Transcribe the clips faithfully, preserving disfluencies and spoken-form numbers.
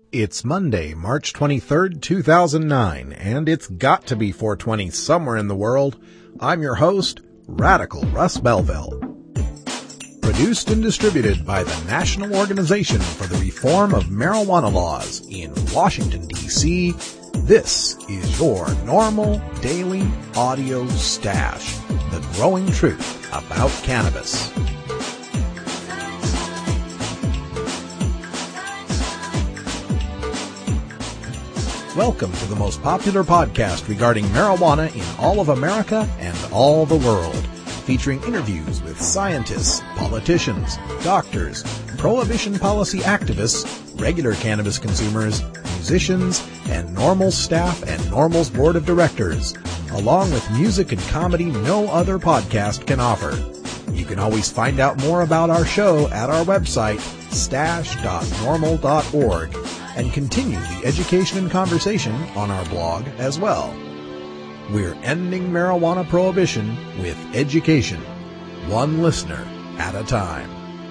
It's Monday, March twenty-third, two thousand nine, and it's got to be four twenty somewhere in the world. I'm your host, Radical Russ Belville. Produced and distributed by the National Organization for the Reform of Marijuana Laws in Washington, D C, this is your normal daily audio stash, the growing truth about cannabis. Welcome to the most popular podcast regarding marijuana in all of America and all the world, featuring interviews with scientists, politicians, doctors, prohibition policy activists, regular cannabis consumers, musicians, and NORML staff and NORML's board of directors, along with music and comedy no other podcast can offer. You can always find out more about our show at our website, stash dot normal dot org, and continue the education and conversation on our blog as well. We're ending marijuana prohibition with education, one listener at a time.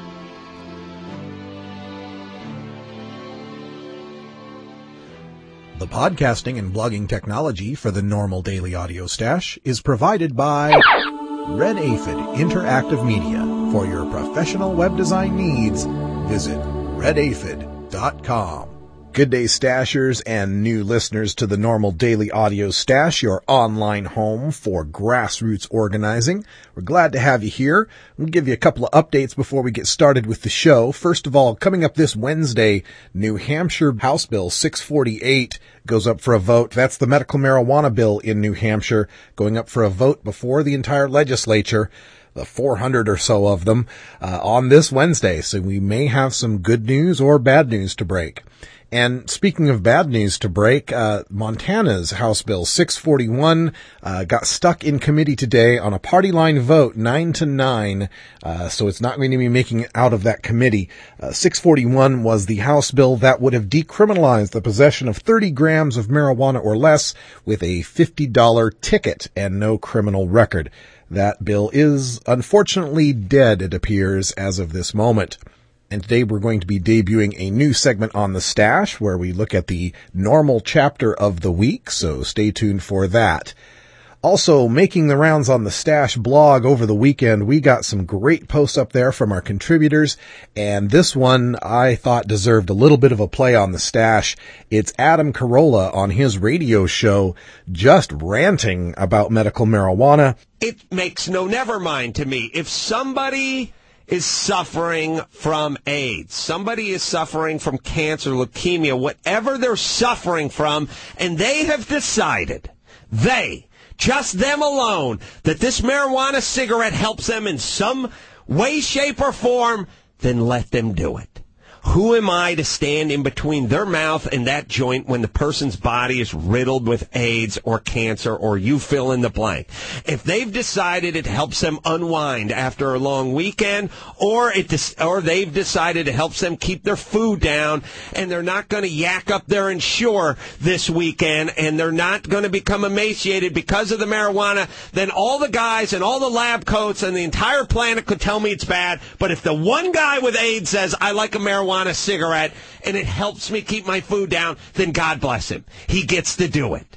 The podcasting and blogging technology for the NORML Daily Audio Stash is provided by Red Aphid Interactive Media. For your professional web design needs, visit red aphid dot com. Good day, Stashers and new listeners to the NORML Daily Audio Stash, your online home for grassroots organizing. We're glad to have you here. We'll give you a couple of updates before we get started with the show. First of all, coming up this Wednesday, New Hampshire House Bill six forty-eight goes up for a vote. That's the medical marijuana bill in New Hampshire, going up for a vote before the entire legislature, the four hundred or so of them, uh, on this Wednesday. So we may have some good news or bad news to break. And speaking of bad news to break, uh, Montana's House Bill six forty-one, uh, got stuck in committee today on a party line vote, nine to nine. Uh, so it's not going to be making it out of that committee. Uh, six forty-one was the House bill that would have decriminalized the possession of thirty grams of marijuana or less with a fifty dollars ticket and no criminal record. That bill is unfortunately dead, it appears, as of this moment. And today we're going to be debuting a new segment on the Stash where we look at the NORML chapter of the week, so stay tuned for that. Also, making the rounds on the Stash blog over the weekend, we got some great posts up there from our contributors, and this one I thought deserved a little bit of a play on the Stash. It's Adam Carolla on his radio show just ranting about medical marijuana. It makes no never mind to me. If somebody is suffering from AIDS, somebody is suffering from cancer, leukemia, whatever they're suffering from, and they have decided, they, just them alone, that this marijuana cigarette helps them in some way, shape, or form, then let them do it. Who am I to stand in between their mouth and that joint when the person's body is riddled with AIDS or cancer or you fill in the blank? If they've decided it helps them unwind after a long weekend, or it des- or they've decided it helps them keep their food down and they're not going to yak up their insure this weekend and they're not going to become emaciated because of the marijuana, then all the guys and all the lab coats and the entire planet could tell me it's bad. But if the one guy with AIDS says, I like a marijuana a cigarette and it helps me keep my food down, then God bless him. He gets to do it.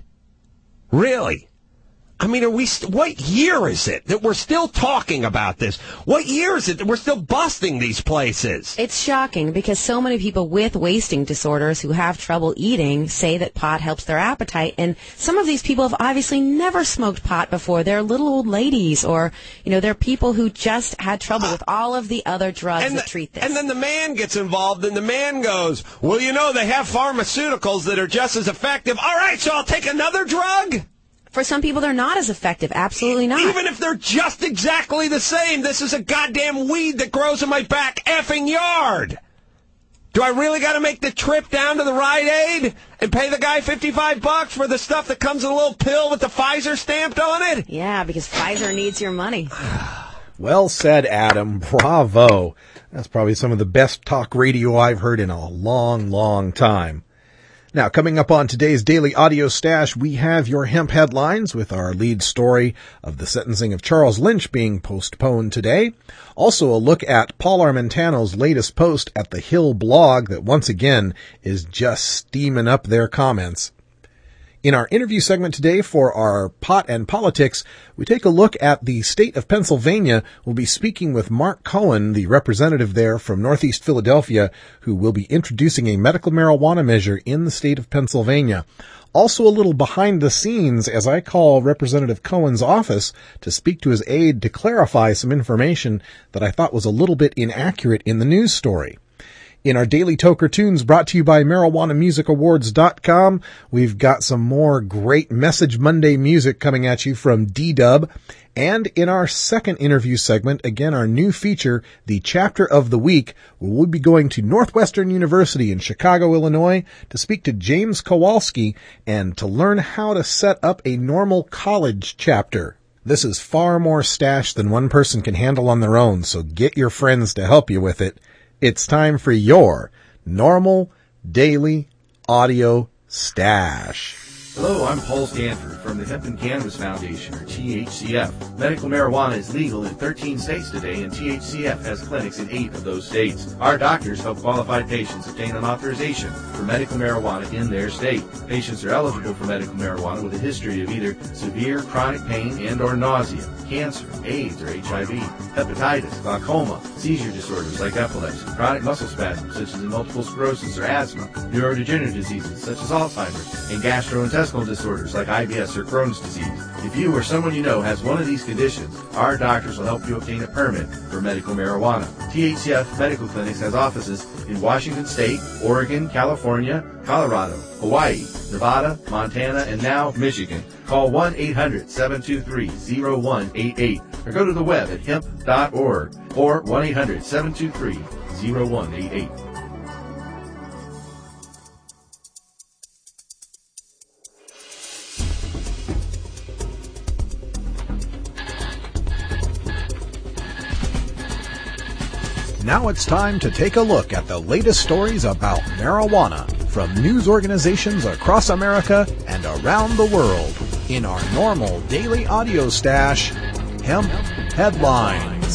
Really? I mean, are we? St- what year is it that we're still talking about this? What year is it that we're still busting these places? It's shocking because so many people with wasting disorders who have trouble eating say that pot helps their appetite, and some of these people have obviously never smoked pot before. They're little old ladies, or you know, they're people who just had trouble with all of the other drugs and that the, treat this. And then the man gets involved, and the man goes, "Well, you know, they have pharmaceuticals that are just as effective. All right, so I'll take another drug." For some people, they're not as effective. Absolutely not. Even if they're just exactly the same, this is a goddamn weed that grows in my back effing yard. Do I really got to make the trip down to the Rite Aid and pay the guy fifty-five bucks for the stuff that comes in a little pill with the Pfizer stamped on it? Yeah, because Pfizer needs your money. Well said, Adam. Bravo. That's probably some of the best talk radio I've heard in a long, long time. Now, coming up on today's Daily Audio Stash, we have your hemp headlines with our lead story of the sentencing of Charles Lynch being postponed today. Also, a look at Paul Armentano's latest post at the Hill blog that once again is just steaming up their comments. In our interview segment today for our Pot and Politics, we take a look at the state of Pennsylvania. We'll be speaking with Mark Cohen, the representative there from Northeast Philadelphia, who will be introducing a medical marijuana measure in the state of Pennsylvania. Also a little behind the scenes as I call Representative Cohen's office to speak to his aide to clarify some information that I thought was a little bit inaccurate in the news story. In our Daily Toker Tunes brought to you by marijuana music awards dot com, we've got some more great Message Monday music coming at you from D-Dub. And in our second interview segment, again, our new feature, the Chapter of the Week, we'll be going to Northwestern University in Chicago, Illinois, to speak to James Kowalski and to learn how to set up a normal college chapter. This is far more stash than one person can handle on their own, so get your friends to help you with it. It's time for your normal daily audio stash. Hello, I'm Paul Stanford from the Hemp and Cannabis Foundation, or T H C F. Medical marijuana is legal in thirteen states today, and T H C F has clinics in eight of those states. Our doctors help qualified patients obtain an authorization for medical marijuana in their state. Patients are eligible for medical marijuana with a history of either severe chronic pain and or nausea, cancer, AIDS or H I V, hepatitis, glaucoma, seizure disorders like epilepsy, chronic muscle spasms such as multiple sclerosis or asthma, neurodegenerative diseases such as Alzheimer's, and gastrointestinal disorders like I B S or Crohn's disease. If you or someone you know has one of these conditions, our doctors will help you obtain a permit for medical marijuana. T H C F Medical Clinics has offices in Washington State, Oregon, California, Colorado, Hawaii, Nevada, Montana, and now Michigan. Call one eight hundred seven two three zero one eight eight or go to the web at hemp dot org or one eight hundred seven two three zero one eight eight. Now it's time to take a look at the latest stories about marijuana from news organizations across America and around the world in our normal daily audio stash, Hemp Headlines.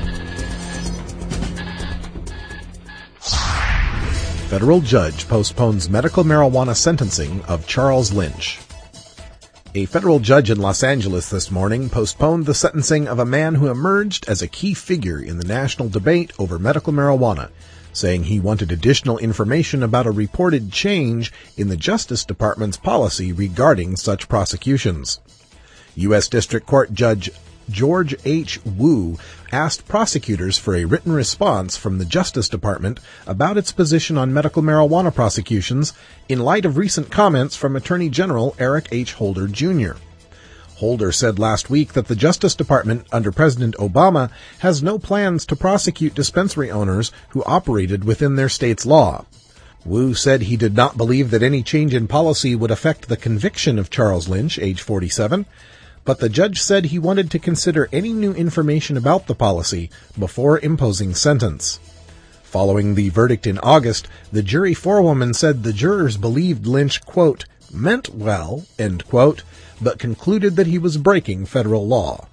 Federal judge postpones medical marijuana sentencing of Charles Lynch. A federal judge in Los Angeles this morning postponed the sentencing of a man who emerged as a key figure in the national debate over medical marijuana, saying he wanted additional information about a reported change in the Justice Department's policy regarding such prosecutions. U S District Court Judge George H. Wu asked prosecutors for a written response from the Justice Department about its position on medical marijuana prosecutions in light of recent comments from Attorney General Eric H. Holder, Junior Holder said last week that the Justice Department under President Obama has no plans to prosecute dispensary owners who operated within their state's law. Wu said he did not believe that any change in policy would affect the conviction of Charles Lynch, age forty-seven, but the judge said he wanted to consider any new information about the policy before imposing sentence. Following the verdict in August, the jury forewoman said the jurors believed Lynch, quote, meant well, end quote, but concluded that he was breaking federal law.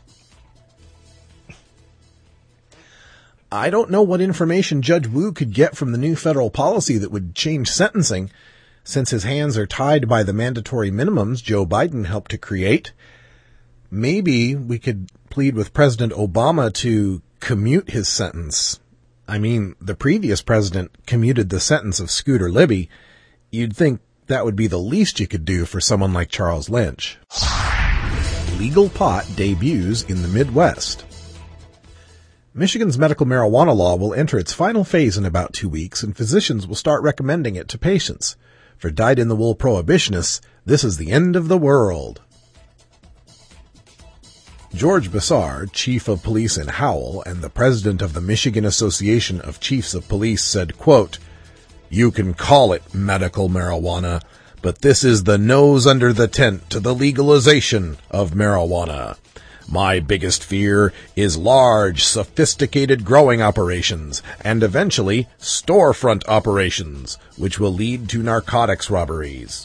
I don't know what information Judge Wu could get from the new federal policy that would change sentencing, since his hands are tied by the mandatory minimums Joe Biden helped to create. Maybe we could plead with President Obama to commute his sentence. I mean, the previous president commuted the sentence of Scooter Libby. You'd think that would be the least you could do for someone like Charles Lynch. Legal pot debuts in the Midwest. Michigan's medical marijuana law will enter its final phase in about two weeks, and physicians will start recommending it to patients. For dyed-in-the-wool prohibitionists, this is the end of the world. George Bessar, chief of police in Howell and the president of the Michigan Association of Chiefs of Police, said, quote, "You can call it medical marijuana, but this is the nose under the tent to the legalization of marijuana. My biggest fear is large, sophisticated growing operations, and eventually storefront operations, which will lead to narcotics robberies.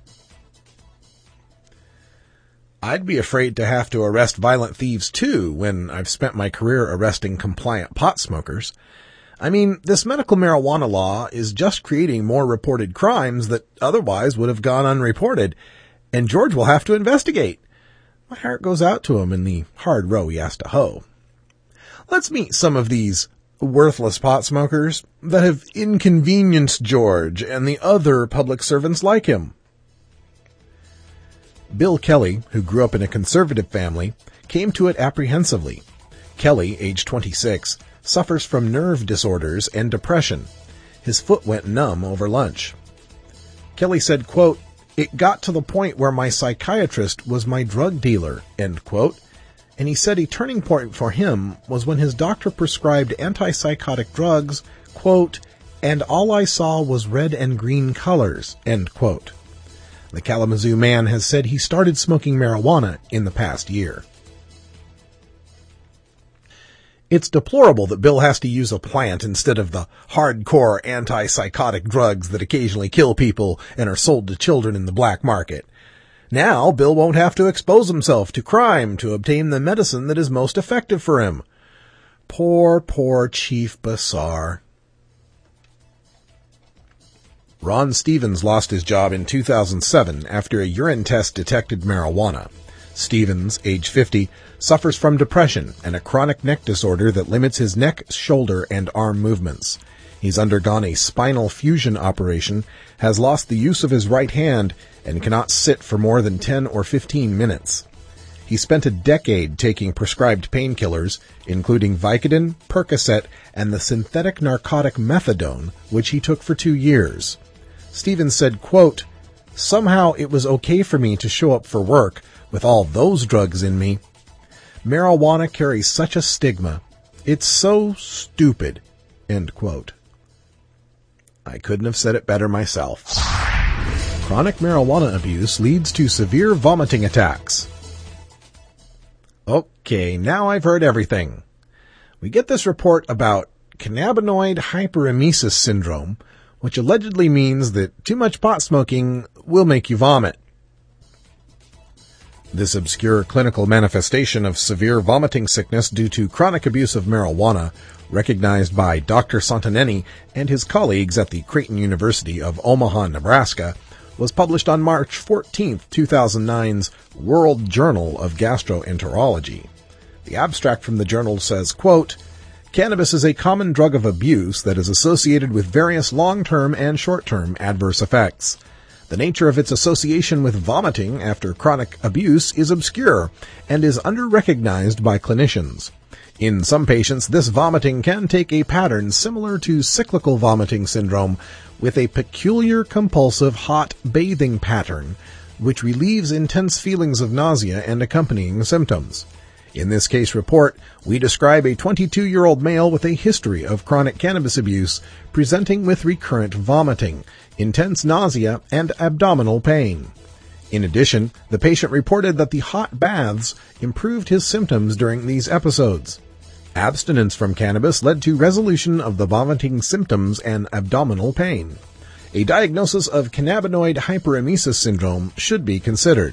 I'd be afraid to have to arrest violent thieves too when I've spent my career arresting compliant pot smokers. I mean, this medical marijuana law is just creating more reported crimes that otherwise would have gone unreported, and George will have to investigate. My heart goes out to him in the hard row he has to hoe. Let's meet some of these worthless pot smokers that have inconvenienced George and the other public servants like him. Bill Kelly, who grew up in a conservative family, came to it apprehensively. Kelly, age twenty-six, suffers from nerve disorders and depression. His foot went numb over lunch. Kelly said, quote, "It got to the point where my psychiatrist was my drug dealer," end quote. And he said a turning point for him was when his doctor prescribed antipsychotic drugs, quote, "and all I saw was red and green colors," end quote. The Kalamazoo man has said he started smoking marijuana in the past year. It's deplorable that Bill has to use a plant instead of the hardcore antipsychotic drugs that occasionally kill people and are sold to children in the black market. Now, Bill won't have to expose himself to crime to obtain the medicine that is most effective for him. Poor, poor Chief Bassar. Ron Stevens lost his job in two thousand seven after a urine test detected marijuana. Stevens, age fifty, suffers from depression and a chronic neck disorder that limits his neck, shoulder, and arm movements. He's undergone a spinal fusion operation, has lost the use of his right hand, and cannot sit for more than ten or fifteen minutes. He spent a decade taking prescribed painkillers, including Vicodin, Percocet, and the synthetic narcotic methadone, which he took for two years. Stevens said, quote, "Somehow it was okay for me to show up for work with all those drugs in me. Marijuana carries such a stigma. It's so stupid," end quote. I couldn't have said it better myself. Chronic marijuana abuse leads to severe vomiting attacks. Okay, now I've heard everything. We get this report about cannabinoid hyperemesis syndrome, which allegedly means that too much pot smoking will make you vomit. This obscure clinical manifestation of severe vomiting sickness due to chronic abuse of marijuana, recognized by Doctor Santaneni and his colleagues at the Creighton University of Omaha, Nebraska, was published on March fourteenth, two thousand nine's World Journal of Gastroenterology. The abstract from the journal says, quote, "Cannabis is a common drug of abuse that is associated with various long-term and short-term adverse effects. The nature of its association with vomiting after chronic abuse is obscure and is under-recognized by clinicians. In some patients, this vomiting can take a pattern similar to cyclical vomiting syndrome, with a peculiar compulsive hot bathing pattern, which relieves intense feelings of nausea and accompanying symptoms. In this case report, we describe a twenty-two-year-old male with a history of chronic cannabis abuse presenting with recurrent vomiting, intense nausea, and abdominal pain. In addition, the patient reported that the hot baths improved his symptoms during these episodes. Abstinence from cannabis led to resolution of the vomiting symptoms and abdominal pain. A diagnosis of cannabinoid hyperemesis syndrome should be considered."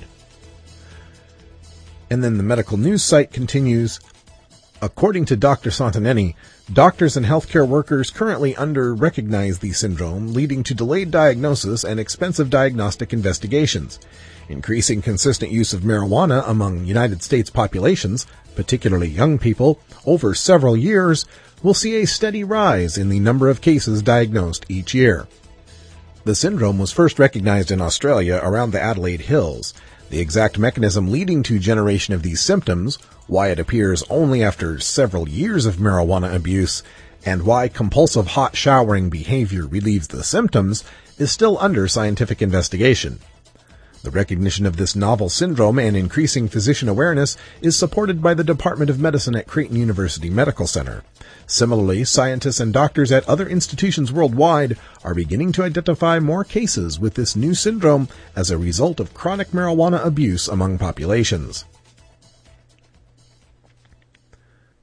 And then the medical news site continues, according to Doctor Santaneni, doctors and healthcare workers currently under-recognize the syndrome, leading to delayed diagnosis and expensive diagnostic investigations. Increasing consistent use of marijuana among United States populations, particularly young people, over several years, will see a steady rise in the number of cases diagnosed each year. The syndrome was first recognized in Australia around the Adelaide Hills. The exact mechanism leading to generation of these symptoms, why it appears only after several years of marijuana abuse, and why compulsive hot showering behavior relieves the symptoms, is still under scientific investigation. The recognition of this novel syndrome and increasing physician awareness is supported by the Department of Medicine at Creighton University Medical Center. Similarly, scientists and doctors at other institutions worldwide are beginning to identify more cases with this new syndrome as a result of chronic marijuana abuse among populations.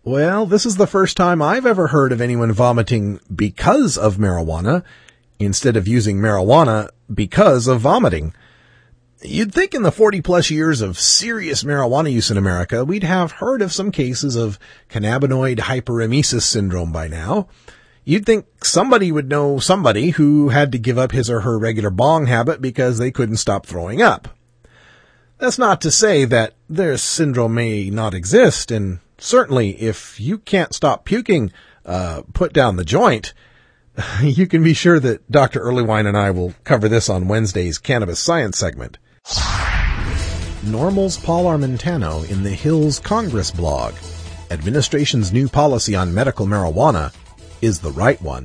Well, this is the first time I've ever heard of anyone vomiting because of marijuana instead of using marijuana because of vomiting. You'd think in the forty plus years of serious marijuana use in America, we'd have heard of some cases of cannabinoid hyperemesis syndrome by now. You'd think somebody would know somebody who had to give up his or her regular bong habit because they couldn't stop throwing up. That's not to say that this syndrome may not exist, and certainly if you can't stop puking, uh, put down the joint. You can be sure that Doctor Earlywine and I will cover this on Wednesday's Cannabis Science segment. Normal's Paul Armentano in the Hills Congress blog. Administration's new policy on medical marijuana is the right one.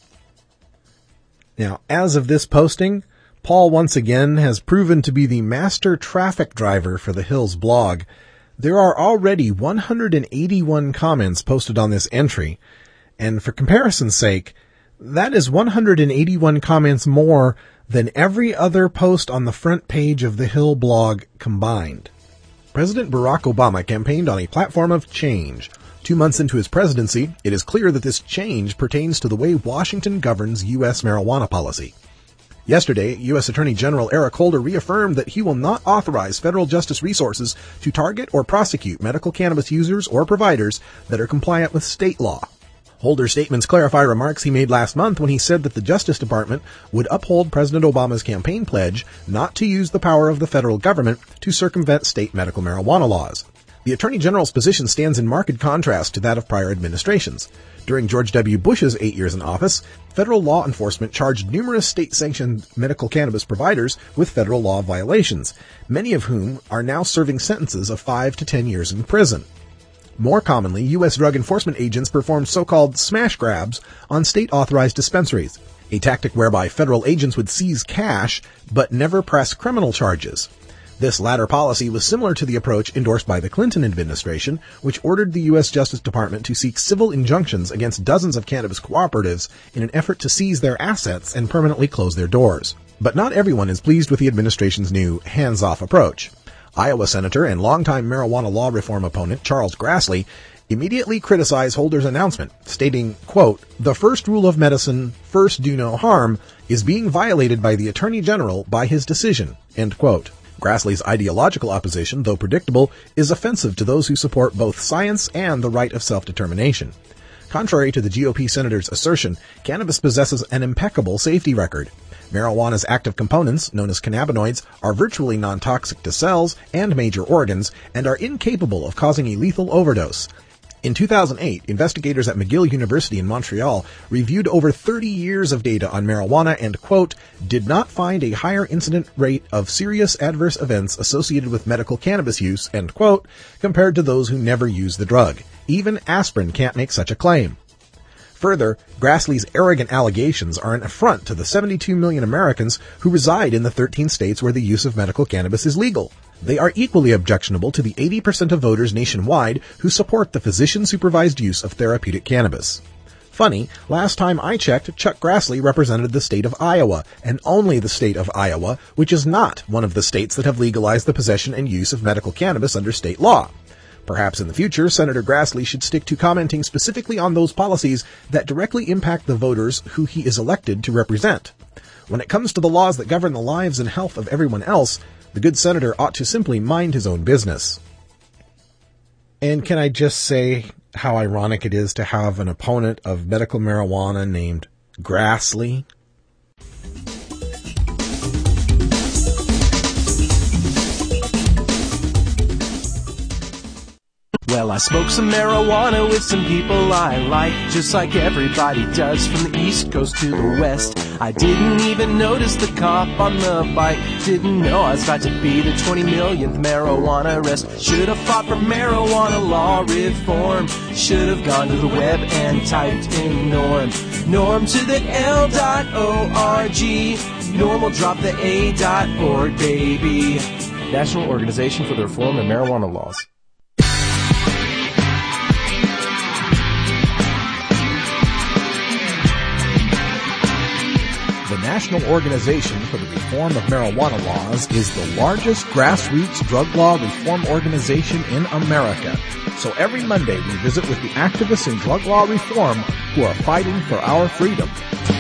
Now, as of this posting, Paul once again has proven to be the master traffic driver for the Hills blog. There are already one hundred eighty-one comments posted on this entry, and for comparison's sake, that is one hundred eighty-one comments more than every other post on the front page of the Hill blog combined. President Barack Obama campaigned on a platform of change. Two months into his presidency, it is clear that this change pertains to the way Washington governs U S marijuana policy. Yesterday, U S Attorney General Eric Holder reaffirmed that he will not authorize federal justice resources to target or prosecute medical cannabis users or providers that are compliant with state law. Holder's statements clarify remarks he made last month when he said that the Justice Department would uphold President Obama's campaign pledge not to use the power of the federal government to circumvent state medical marijuana laws. The Attorney General's position stands in marked contrast to that of prior administrations. During George W. Bush's eight years in office, federal law enforcement charged numerous state-sanctioned medical cannabis providers with federal law violations, many of whom are now serving sentences of five to ten years in prison. More commonly, U S drug enforcement agents perform so-called smash grabs on state-authorized dispensaries, a tactic whereby federal agents would seize cash but never press criminal charges. This latter policy was similar to the approach endorsed by the Clinton administration, which ordered the U S Justice Department to seek civil injunctions against dozens of cannabis cooperatives in an effort to seize their assets and permanently close their doors. But not everyone is pleased with the administration's new hands-off approach. Iowa Senator and longtime marijuana law reform opponent Charles Grassley immediately criticized Holder's announcement, stating, quote, "The first rule of medicine, first do no harm, is being violated by the Attorney General by his decision," end quote. Grassley's ideological opposition, though predictable, is offensive to those who support both science and the right of self-determination. Contrary to the G O P senator's assertion, cannabis possesses an impeccable safety record. Marijuana's active components, known as cannabinoids, are virtually non-toxic to cells and major organs and are incapable of causing a lethal overdose. In two thousand eight, investigators at McGill University in Montreal reviewed over thirty years of data on marijuana and, quote, did not find a higher incident rate of serious adverse events associated with medical cannabis use, end quote, compared to those who never use the drug. Even aspirin can't make such a claim. Further, Grassley's arrogant allegations are an affront to the seventy-two million Americans who reside in the thirteen states where the use of medical cannabis is legal. They are equally objectionable to the eighty percent of voters nationwide who support the physician-supervised use of therapeutic cannabis. Funny, last time I checked, Chuck Grassley represented the state of Iowa, and only the state of Iowa, which is not one of the states that have legalized the possession and use of medical cannabis under state law. Perhaps in the future, Senator Grassley should stick to commenting specifically on those policies that directly impact the voters who he is elected to represent. When it comes to the laws that govern the lives and health of everyone else, the good senator ought to simply mind his own business. And can I just say how ironic it is to have an opponent of medical marijuana named Grassley? Well, I smoked some marijuana with some people I like, just like everybody does from the East Coast to the West. I didn't even notice the cop on the bike, didn't know I was about to be the twenty millionth marijuana arrest. Should have fought for marijuana law reform, should have gone to the web and typed in norm. Norm to the L dot O R G, norm will drop the A dot org, baby. National Organization for the Reform of Marijuana Laws. The National Organization for the Reform of Marijuana Laws is the largest grassroots drug law reform organization in America. So every Monday we visit with the activists in drug law reform who are fighting for our freedom.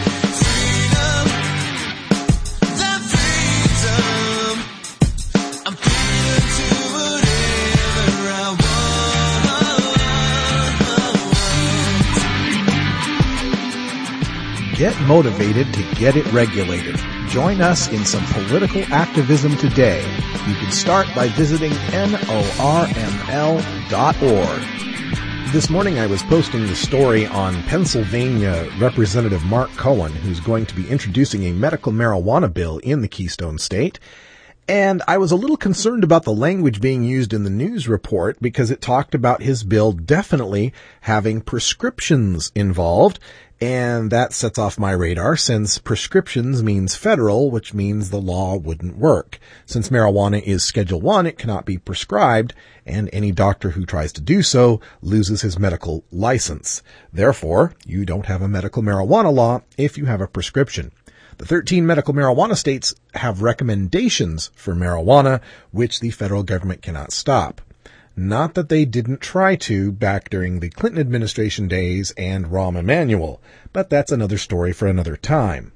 Get motivated to get it regulated. Join us in some political activism today. You can start by visiting N O R M L dot org. This morning I was posting the story on Pennsylvania Representative Mark Cohen, who's going to be introducing a medical marijuana bill in the Keystone State. And I was a little concerned about the language being used in the news report because it talked about his bill definitely having prescriptions involved. And that sets off my radar since prescriptions means federal, which means the law wouldn't work. Since marijuana is Schedule One, it cannot be prescribed, and any doctor who tries to do so loses his medical license. Therefore, you don't have a medical marijuana law if you have a prescription. The thirteen medical marijuana states have recommendations for marijuana, which the federal government cannot stop. Not that they didn't try to back during the Clinton administration days and Rahm Emanuel, but that's another story for another time.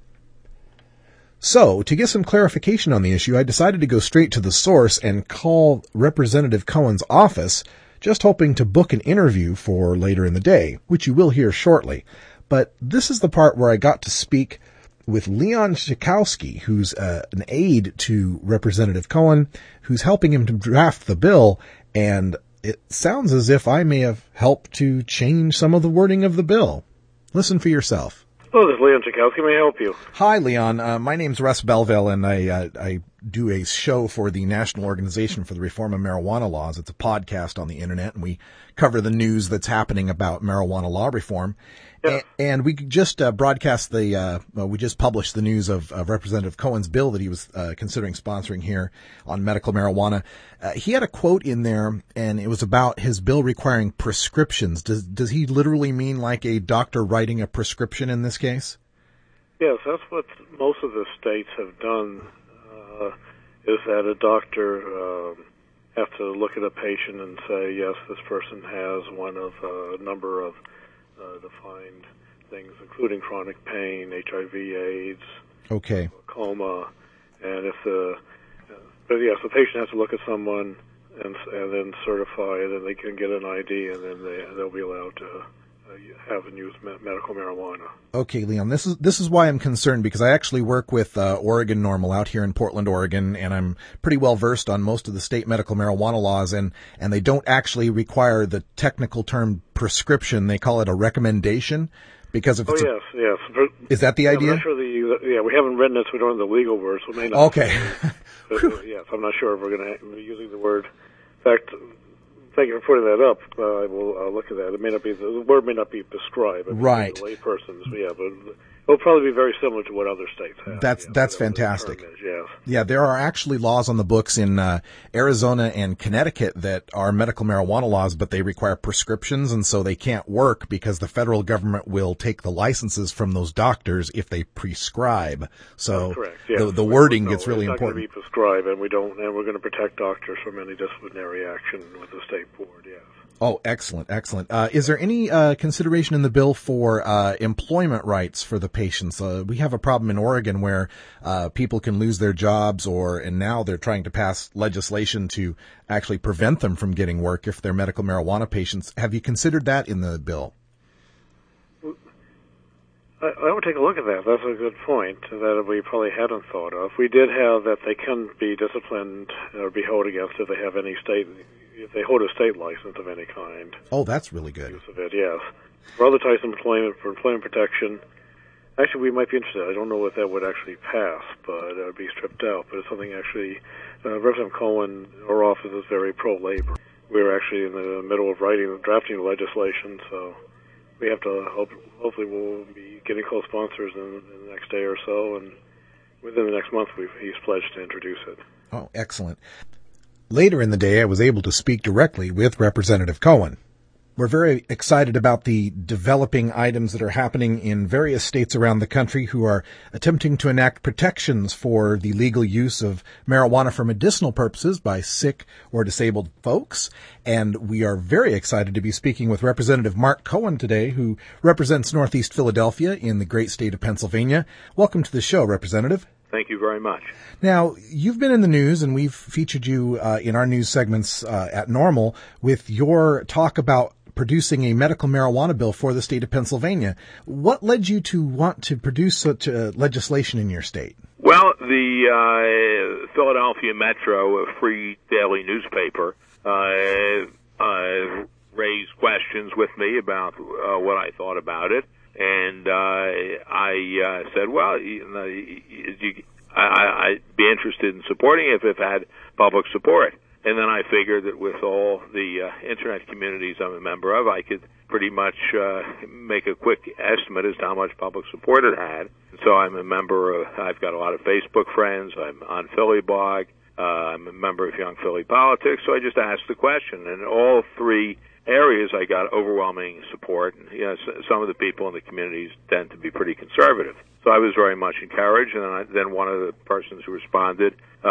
So, to get some clarification on the issue, I decided to go straight to the source and call Representative Cohen's office, just hoping to book an interview for later in the day, which you will hear shortly. But this is the part where I got to speak with Leon Schakowsky, who's uh, an aide to Representative Cohen, who's helping him to draft the bill, and it sounds as if I may have helped to change some of the wording of the bill. Listen for yourself. Hello, this is Leon Schakowsky. May I help you? Hi, Leon. Uh, my name's Russ Belville, and I, uh, I do a show for the National Organization for the Reform of Marijuana Laws. It's a podcast on the internet, and we cover the news that's happening about marijuana law reform. Yeah. A- and we just uh, broadcast the, uh, well, we just published the news of, of Representative Cohen's bill that he was uh, considering sponsoring here on medical marijuana. Uh, he had a quote in there, and it was about his bill requiring prescriptions. Does, does he literally mean like a doctor writing a prescription in this case? Yes, that's what most of the states have done, uh, is that a doctor uh, has to look at a patient and say, yes, this person has one of a number of uh, defined things, including chronic pain, H I V, AIDS, okay, coma, and if the, uh, but yes, the patient has to look at someone and, and then certify it, and they can get an I D, and then they, they'll be allowed to have and use medical marijuana. Okay, Leon, this is this is why I'm concerned, because I actually work with uh, Oregon NORML out here in Portland, Oregon, and I'm pretty well versed on most of the state medical marijuana laws, and, and they don't actually require the technical term prescription. They call it a recommendation, because if oh, it's yes, a, yes. Is that the yeah, idea? I'm not sure the, yeah, we haven't written it, so we don't have the legal words, so it may not. Okay. but, uh, yes, I'm not sure if we're going to be using the word. In fact, thank you for putting that up. Uh, I will uh, look at that. It may not be the, the word may not be prescribed. It right. Laypersons, yeah, but it'll probably be very similar to what other states have. That's yeah, that's fantastic. Is, yes. Yeah, there are actually laws on the books in uh, Arizona and Connecticut that are medical marijuana laws, but they require prescriptions, and so they can't work because the federal government will take the licenses from those doctors if they prescribe. So that's correct. Yes. the, the wording no, gets really it's not important. Going to be prescribed, and we don't, and we're going to protect doctors from any disciplinary action with the state board. Yes. Oh, excellent, excellent. Uh, is there any uh, consideration in the bill for uh, employment rights for the patients? Uh, we have a problem in Oregon where uh, people can lose their jobs, or and now they're trying to pass legislation to actually prevent them from getting work if they're medical marijuana patients. Have you considered that in the bill? I, I would take a look at that. That's a good point that we probably hadn't thought of. We did have that they can be disciplined or be held against if they have any state, if they hold a state license of any kind. Oh, that's really good. Use of it, yes. For other types of employment, for employment protection, actually we might be interested. I don't know if that would actually pass, but it would be stripped out. But it's something actually, uh, Representative Cohen, our office is very pro-labor. We're actually in the middle of writing, drafting the legislation, so we have to hope, hopefully we'll be getting co-sponsors in, in the next day or so, and within the next month we've, he's pledged to introduce it. Oh, excellent. Later in the day, I was able to speak directly with Representative Cohen. We're very excited about the developing items that are happening in various states around the country who are attempting to enact protections for the legal use of marijuana for medicinal purposes by sick or disabled folks. And we are very excited to be speaking with Representative Mark Cohen today, who represents Northeast Philadelphia in the great state of Pennsylvania. Welcome to the show, Representative. Thank you very much. Now, you've been in the news, and we've featured you uh, in our news segments uh, at Normal with your talk about producing a medical marijuana bill for the state of Pennsylvania. What led you to want to produce such uh, legislation in your state? Well, the uh, Philadelphia Metro, a free daily newspaper, uh, uh, raised questions with me about uh, what I thought about it. And uh, I uh, said, well, you know, you, I, I'd be interested in supporting it if it had public support. And then I figured that with all the uh, Internet communities I'm a member of, I could pretty much uh, make a quick estimate as to how much public support it had. So I'm a member of, I've got a lot of Facebook friends. I'm on Philly Blog. Uh, I'm a member of Young Philly Politics. So I just asked the question. And all three areas I got overwhelming support. And, you know, some of the people in the communities tend to be pretty conservative. So I was very much encouraged, and then, I, then one of the persons who responded uh,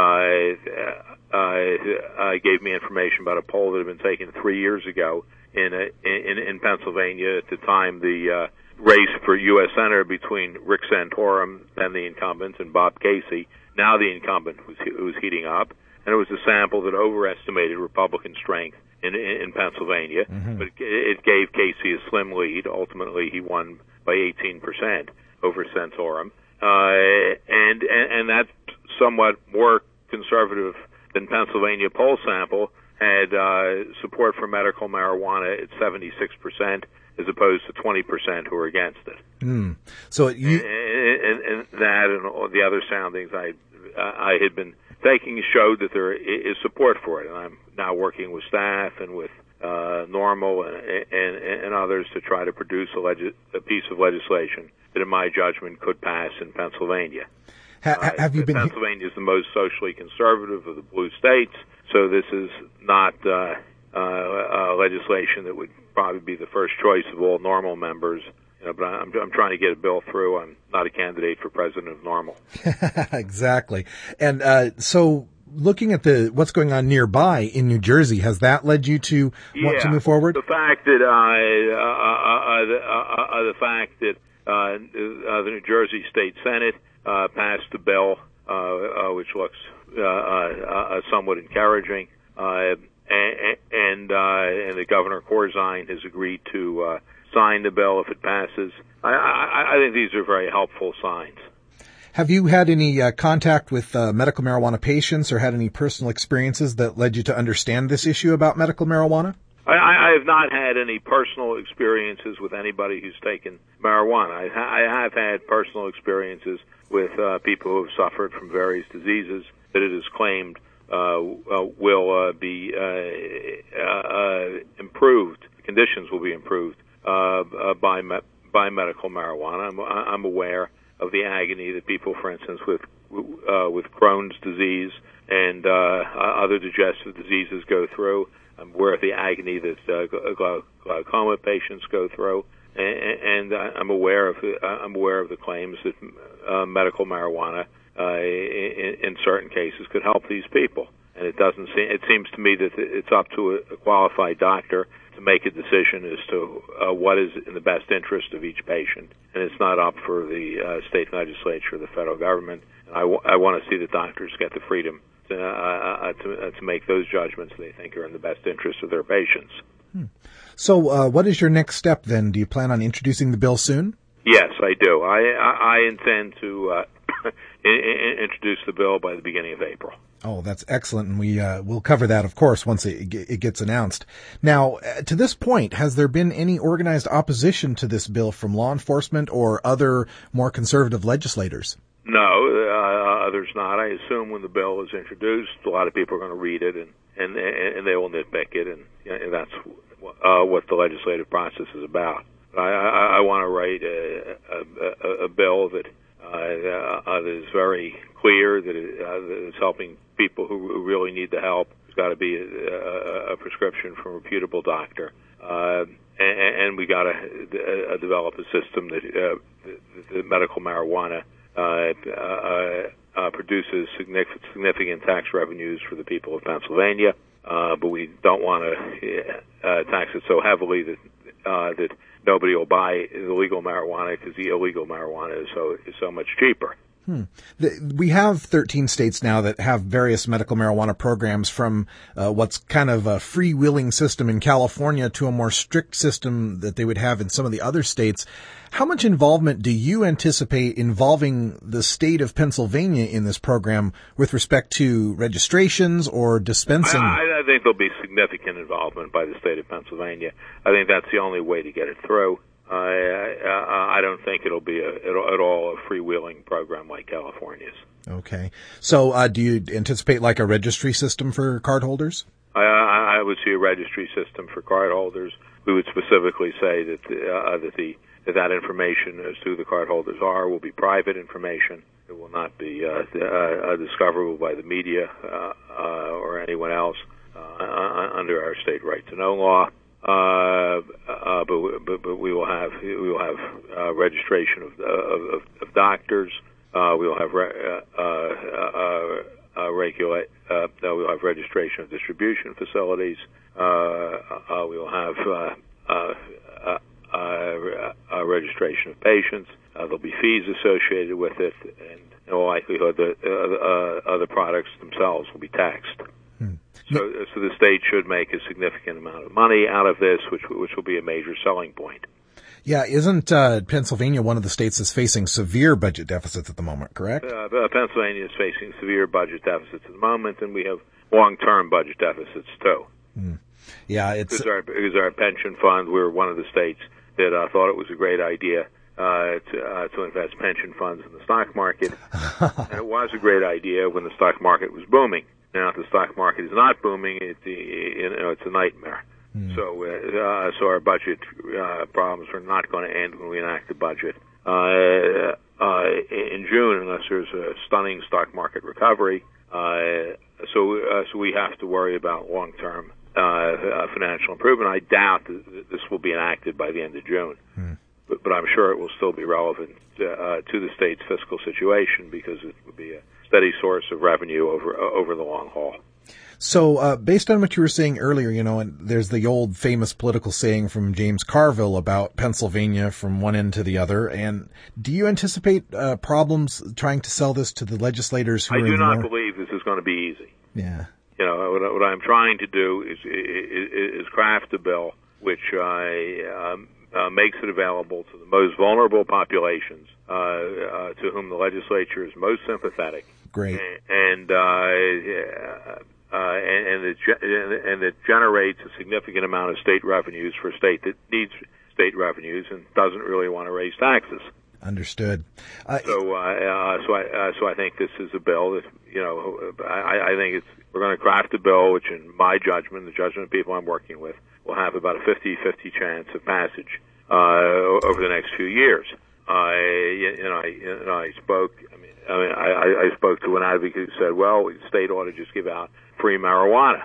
uh, uh, gave me information about a poll that had been taken three years ago in a, in, in Pennsylvania. At the time, the uh, race for U S Senator between Rick Santorum, then the incumbent, and Bob Casey, now the incumbent, was, was heating up. And it was a sample that overestimated Republican strength in, in, in Pennsylvania, mm-hmm. but it, it gave Casey a slim lead. Ultimately, he won by eighteen percent. Over Santorum, uh, and, and and that somewhat more conservative than Pennsylvania poll sample had uh, support for medical marijuana at seventy-six percent as opposed to twenty percent who were against it. Mm. So you... and, and, and that and all the other soundings I I had been taking showed that there is support for it, and I'm now working with staff and with uh, Normal and, and and others to try to produce a, leg- a piece of legislation that, in my judgment, could pass in Pennsylvania. Ha- uh, have you been? Pennsylvania is the most socially conservative of the blue states, so this is not uh, uh, uh, legislation that would probably be the first choice of all Normal members. You know, but I'm, I'm trying to get a bill through. I'm not a candidate for president of Normal. Exactly, and uh, so. Looking at the what's going on nearby in New Jersey, has that led you to want yeah, to move forward? The fact that uh, uh, uh, the, uh, uh, the fact that uh, uh, the New Jersey State Senate uh, passed a bill uh, uh, which looks uh, uh, somewhat encouraging, uh, and and, uh, and the Governor Corzine has agreed to uh, sign the bill if it passes. I, I, I think these are very helpful signs. Have you had any uh, contact with uh, medical marijuana patients or had any personal experiences that led you to understand this issue about medical marijuana? I, I have not had any personal experiences with anybody who's taken marijuana. I, ha- I have had personal experiences with uh, people who have suffered from various diseases that it is claimed uh, uh, will uh, be uh, uh, improved, conditions will be improved uh, uh, by, me- by medical marijuana. I'm, I'm aware of the agony that people, for instance, with uh, with Crohn's disease and uh, other digestive diseases go through. I'm aware of the agony that uh, glau- glaucoma patients go through, and, and I'm aware of uh, I'm aware of the claims that uh, medical marijuana, uh, in, in certain cases, could help these people. And it doesn't seem. It seems to me that it's up to a qualified doctor to make a decision as to uh, what is in the best interest of each patient, and it's not up for the uh, state legislature or the federal government. And I, w- I want to see the doctors get the freedom to, uh, uh, to, uh, to make those judgments they think are in the best interest of their patients. Hmm. So uh, what is your next step then? Do you plan on introducing the bill soon? Yes, I do. I, I, I intend to uh, introduce the bill by the beginning of April. Oh, that's excellent, and we uh, will cover that, of course, once it, it gets announced. Now, uh, to this point, has there been any organized opposition to this bill from law enforcement or other more conservative legislators? No, uh, there's not. I assume when the bill is introduced, a lot of people are going to read it, and and, and they will nitpick it, and, and that's uh, what the legislative process is about. I, I, I want to write a, a, a, a bill that uh, uh, that is very clear, that, it, uh, that is helping people who really need the help. There's got to be a, a, a prescription from a reputable doctor, uh, uh, and, and we got to uh, develop a system that uh, the, the medical marijuana uh, uh, uh, produces significant, significant tax revenues for the people of Pennsylvania, uh, but we don't want to uh, tax it so heavily that uh, that nobody will buy the legal marijuana because the illegal marijuana is so is so much cheaper. Hmm. The, we have thirteen states now that have various medical marijuana programs, from uh, what's kind of a freewheeling system in California to a more strict system that they would have in some of the other states. How much involvement do you anticipate involving the state of Pennsylvania in this program with respect to registrations or dispensing? I, I think there'll be significant involvement by the state of Pennsylvania. I think that's the only way to get it through. Uh, I, I don't think it'll be a, at all a freewheeling program like California's. Okay. So uh, do you anticipate like a registry system for cardholders? I, I would see a registry system for cardholders. We would specifically say that the, uh, that the that, that information as to who the cardholders are will be private information. It will not be uh, uh, discoverable by the media uh, uh, or anyone else uh, under our state right to know law. Uh, uh, but, but but we will have we will have uh, registration of of, of doctors. Uh, we will have re, uh, uh, uh, regulate. Uh, we will have registration of distribution facilities. Uh, uh, we will have uh, uh, uh, uh, uh, registration of patients. Uh, there'll be fees associated with it, and in all likelihood, the uh, uh, other products themselves will be taxed. Hmm. So, so the state should make a significant amount of money out of this, which which will be a major selling point. Yeah, isn't uh, Pennsylvania one of the states that's facing severe budget deficits at the moment, correct? Uh, Pennsylvania is facing severe budget deficits at the moment, and we have long-term budget deficits, too. Hmm. Yeah, it's... Because our, because our pension fund, we were one of the states that uh, thought it was a great idea uh, to, uh, to invest pension funds in the stock market, and it was a great idea when the stock market was booming. Now, if the stock market is not booming, it, you know, it's a nightmare. Mm. So, uh, so our budget uh, problems are not going to end when we enact the budget uh, uh, in June, unless there's a stunning stock market recovery. Uh, so, uh, so we have to worry about long-term uh, uh, financial improvement. I doubt that this will be enacted by the end of June, mm. but, but I'm sure it will still be relevant uh, to the state's fiscal situation because it will be a steady source of revenue over over the long haul. So, uh, based on what you were saying earlier, you know, and there's the old famous political saying from James Carville about Pennsylvania from one end to the other. And do you anticipate uh, problems trying to sell this to the legislators who I are do in not more... believe this is going to be easy. Yeah. You know, what, what I'm trying to do is is, is craft a bill which I um, uh, makes it available to the most vulnerable populations uh, uh, to whom the legislature is most sympathetic. Great. And uh, uh, and and it, and it generates a significant amount of state revenues for a state that needs state revenues and doesn't really want to raise taxes. Understood. Uh, so uh, uh, so I uh, so I think this is a bill that, you know, I, I think it's we're going to craft a bill which, in my judgment, the judgment of people I'm working with, will have about a fifty-fifty chance of passage uh, over the next few years. Uh, you, you know, I, you know, I spoke. I mean, I mean, I, I spoke to an advocate who said, "Well, the state ought to just give out free marijuana."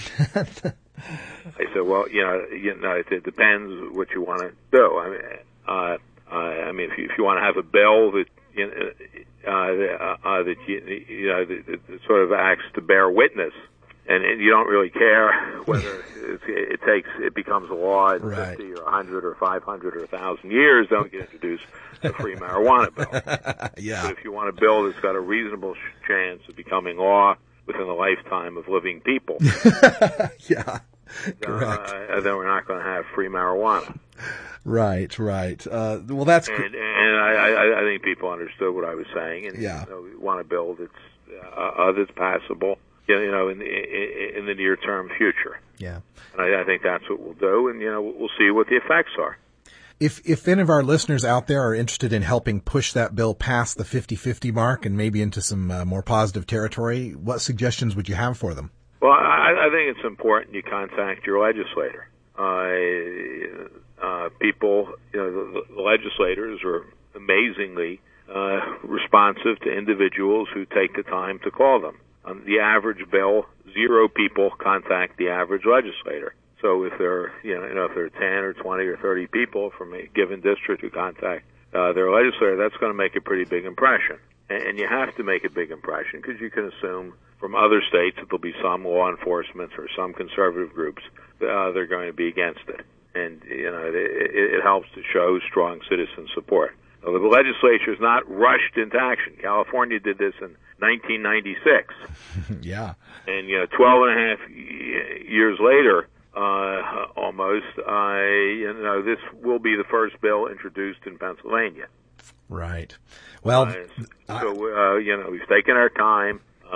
I said, "Well, you know, you know, it, it depends what you want to do. I mean, uh, uh, I mean, if you, if you want to have a bill that you know, uh, uh, that you, you know, that, that sort of acts to bear witness." And you don't really care whether it, it takes, it becomes a law in right. fifty or a hundred or five hundred or a thousand years. Don't get introduced a free marijuana bill. Yeah. But if you want a bill that's got a reasonable chance of becoming law within the lifetime of living people, yeah, correct. Uh, then we're not going to have free marijuana. Right, right. Uh, well, that's and, and I, I, I think people understood what I was saying, and yeah. you know, we want a bill that's uh, that's passable. You know, in the, in the near-term future. Yeah. And I, I think that's what we'll do, and, you know, we'll see what the effects are. If if any of our listeners out there are interested in helping push that bill past the fifty-fifty mark and maybe into some uh, more positive territory, what suggestions would you have for them? Well, I, I think it's important you contact your legislator. Uh, uh, people, you know, the, the legislators are amazingly uh, responsive to individuals who take the time to call them. On the average bill, zero people contact the average legislator. So if there are, you know, you know, if there are ten or twenty or thirty people from a given district who contact uh, their legislator, that's going to make a pretty big impression. And, and you have to make a big impression because you can assume from other states that there'll be some law enforcement or some conservative groups uh, they're going to be against it. And, you know, it, it, it helps to show strong citizen support. Now, the legislature is not rushed into action. California did this in nineteen ninety-six. Yeah. And, you know, twelve and a half years later, uh, almost, uh, you know, this will be the first bill introduced in Pennsylvania. Right. Well, uh, so, uh, you know, we've taken our time. Uh,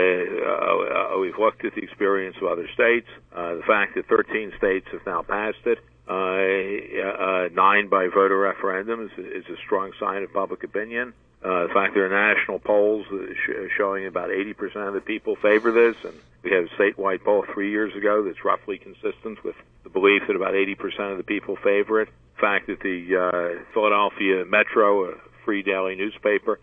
uh, we've looked at the experience of other states. Uh, the fact that thirteen states have now passed it, uh, uh, nine by voter referendum, is, is a strong sign of public opinion. Uh, the fact there are national polls sh- showing about eighty percent of the people favor this, and we had a statewide poll three years ago that's roughly consistent with the belief that about eighty percent of the people favor it. The fact that the uh, Philadelphia Metro, a free daily newspaper,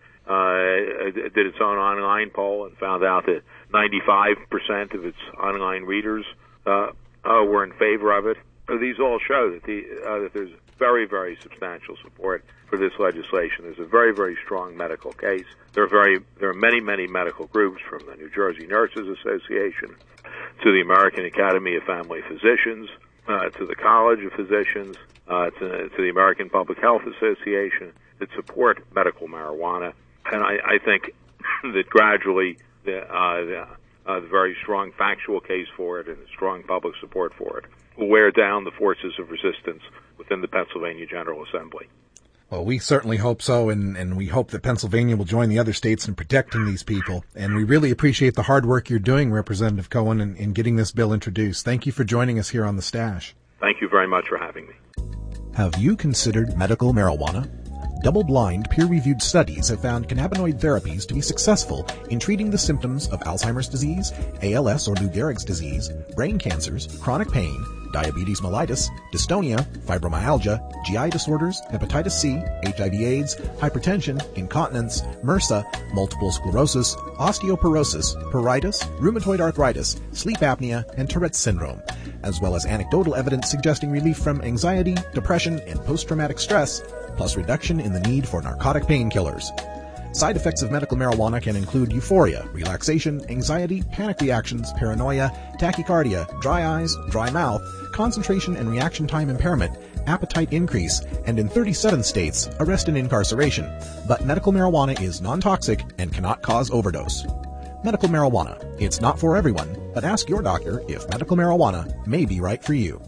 uh, did its own online poll and found out that ninety-five percent of its online readers uh, uh, were in favor of it. So these all show that, the, uh, that there's very, very substantial support for this legislation. There's a very, very strong medical case. There are very, there are many, many medical groups, from the New Jersey Nurses Association to the American Academy of Family Physicians, uh, to the College of Physicians, uh, to, to the American Public Health Association, that support medical marijuana. And I, I think that gradually the, uh, the, uh, the very strong factual case for it and the strong public support for it will wear down the forces of resistance within the Pennsylvania General Assembly. Well, we certainly hope so, and, and we hope that Pennsylvania will join the other states in protecting these people. And we really appreciate the hard work you're doing, Representative Cohen, in, in getting this bill introduced. Thank you for joining us here on The Stash. Thank you very much for having me. Have you considered medical marijuana? Double-blind, peer-reviewed studies have found cannabinoid therapies to be successful in treating the symptoms of Alzheimer's disease, A L S or Lou Gehrig's disease, brain cancers, chronic pain, diabetes mellitus, dystonia, fibromyalgia, G I disorders, hepatitis C, H I V AIDS, hypertension, incontinence, MRSA, multiple sclerosis, osteoporosis, pruritus, rheumatoid arthritis, sleep apnea, and Tourette's syndrome, as well as anecdotal evidence suggesting relief from anxiety, depression, and post-traumatic stress, plus reduction in the need for narcotic painkillers. Side effects of medical marijuana can include euphoria, relaxation, anxiety, panic reactions, paranoia, tachycardia, dry eyes, dry mouth, concentration and reaction time impairment, appetite increase, and in thirty-seven states, arrest and incarceration. But medical marijuana is non-toxic and cannot cause overdose. Medical marijuana. It's not for everyone, but ask your doctor if medical marijuana may be right for you.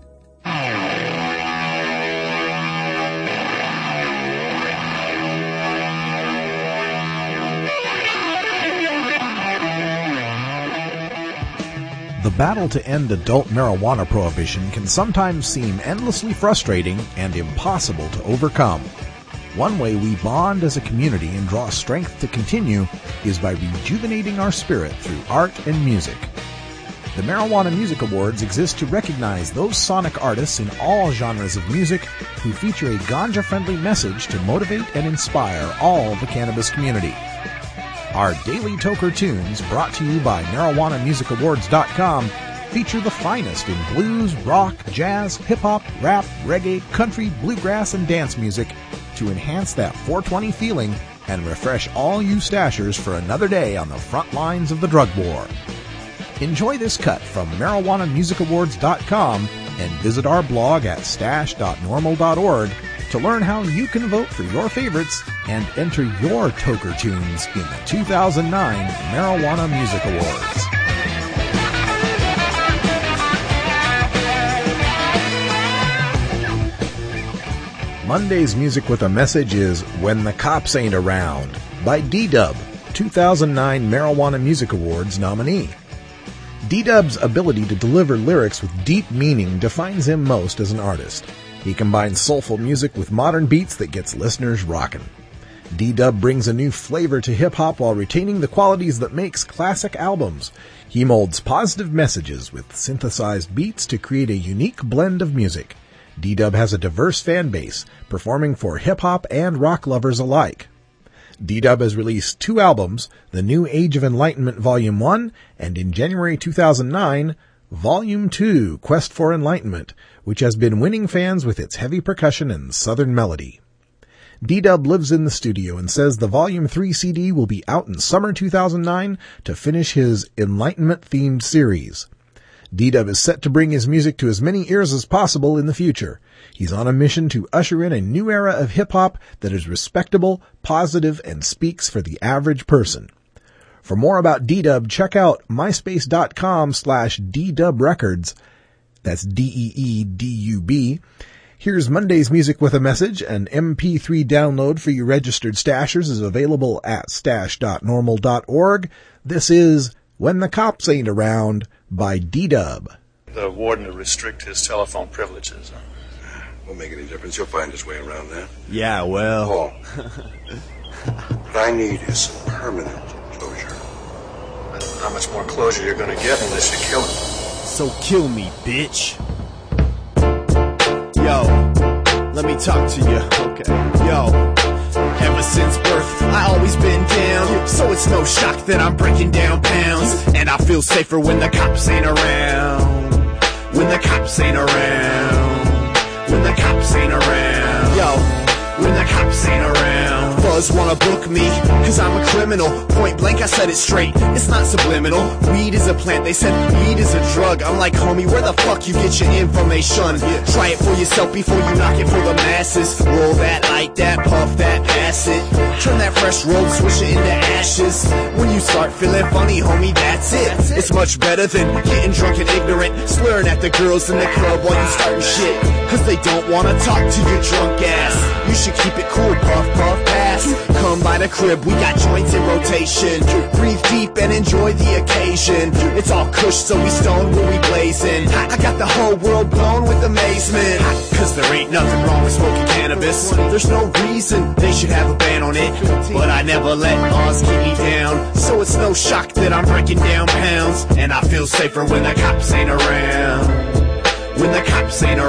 The battle to end adult marijuana prohibition can sometimes seem endlessly frustrating and impossible to overcome. One way we bond as a community and draw strength to continue is by rejuvenating our spirit through art and music. The Marijuana Music Awards exist to recognize those sonic artists in all genres of music who feature a ganja-friendly message to motivate and inspire all the cannabis community. Our daily Toker tunes, brought to you by marijuana music awards dot com, feature the finest in blues, rock, jazz, hip-hop, rap, reggae, country, bluegrass, and dance music to enhance that four twenty feeling and refresh all you stashers for another day on the front lines of the drug war. Enjoy this cut from marijuana music awards dot com and visit our blog at stash dot normal dot org to learn how you can vote for your favorites and enter your Toker tunes in the two thousand nine Marijuana Music Awards. Monday's music with a message is When the Cops Ain't Around by D-Dub, two thousand nine Marijuana Music Awards nominee. D-Dub's ability to deliver lyrics with deep meaning defines him most as an artist. He combines soulful music with modern beats that gets listeners rockin'. D-Dub brings a new flavor to hip-hop while retaining the qualities that makes classic albums. He molds positive messages with synthesized beats to create a unique blend of music. D-Dub has a diverse fan base, performing for hip-hop and rock lovers alike. D-Dub has released two albums, The New Age of Enlightenment Volume one, and in January two thousand nine, Volume two, Quest for Enlightenment, which has been winning fans with its heavy percussion and southern melody. D-Dub lives in the studio and says the Volume three C D will be out in summer two thousand nine to finish his Enlightenment-themed series. D-Dub is set to bring his music to as many ears as possible in the future. He's on a mission to usher in a new era of hip-hop that is respectable, positive, and speaks for the average person. For more about D-Dub, check out myspace.com slash D-Dub Records. That's D E E D U B. Here's Monday's Music with a Message. An M P three download for you registered stashers is available at stash dot normal dot org. This is When the Cops Ain't Around by D-Dub. The warden to restrict his telephone privileges. Won't make any difference. He'll find his way around that. Yeah, well... Paul, what I need is some permanent closure. I don't know how much more closure you're going to get unless you kill him. So kill me, bitch. Yo, let me talk to you, okay? Yo, ever since birth, I always been down, so it's no shock that I'm breaking down pounds. And I feel safer when the cops ain't around. When the cops ain't around. When the cops ain't around. Yo. When the cops ain't around. Fuzz wanna book me, cause I'm a criminal. Point blank, I said it straight, it's not subliminal. Weed is a plant, they said weed is a drug. I'm like, homie, where the fuck you get your information? Try it for yourself before you knock it for the masses. Roll that, light that, puff that, pass it. Turn that fresh road, switch it into ashes. When you start feeling funny, homie, that's it. It's much better than getting drunk and ignorant, slurring at the girls in the club while you starting shit. Cause they don't wanna talk to your drunk ass. You should keep it cool, puff, puff, pass. Come by the crib, we got joints in rotation. Breathe deep and enjoy the occasion. It's all kush, so we stoned when we blazing. I got the whole world blown with amazement. Cause there ain't nothing wrong with smoking cannabis. There's no reason they should have a ban on it. But I never let laws keep me down, so it's no shock that I'm breaking down pounds. And I feel safer when the cops ain't around. When the cops ain't